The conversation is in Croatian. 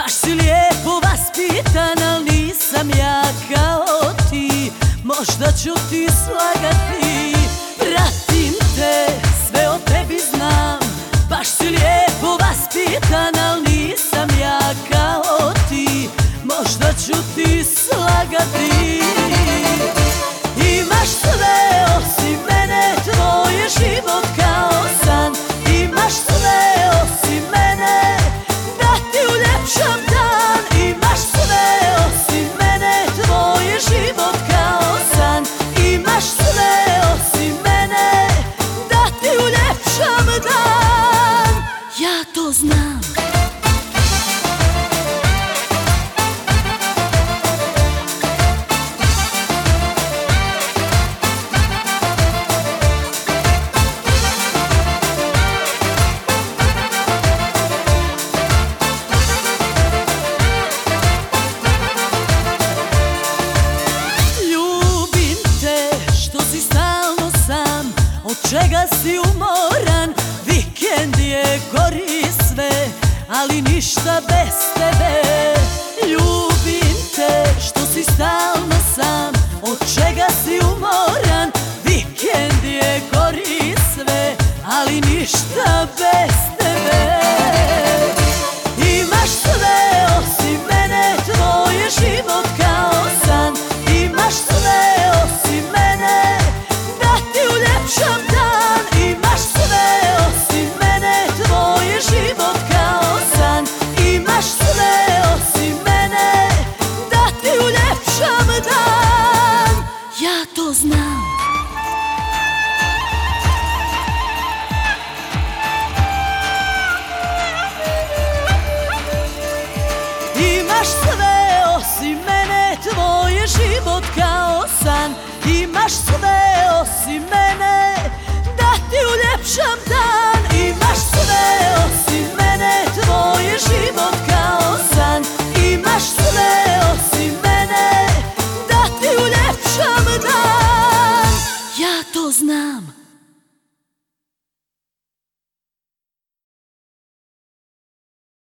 Baš si lijepo vaspitan, al nisam ja kao ti. Možda ću ti slagati, pratim te, sve o tebi znam. Baš si lijepo vaspitan, al nisam ja kao ti. Možda ću ti slagati. Imaš sve osim mene, tvoj je život kao san. Imaš sve osim mene, da ti uljepšam dan. Imaš sve osim mene, tvoj je život kao san. Imaš sve osim mene, da ti uljepšam dan. Ja to znam. Od čega si umoran, vikend je gori sve, ali ništa bez tebe. Ljubim te što si stalno sam. Od čega si umoran, vikend je gori sve, ali ništa bez tebe. Imaš sve osim mene, tvoj je život kao san. Imaš sve osim mene, da ti uljepšam dan. Imaš sve osim mene, tvoj je život kao san. Imaš sve osim mene, da ti uljepšam dan. Ja to znam. Imaš sve osim mene, tvoj je život kao san. Imaš sve osim mene, da ti uljepšam dan.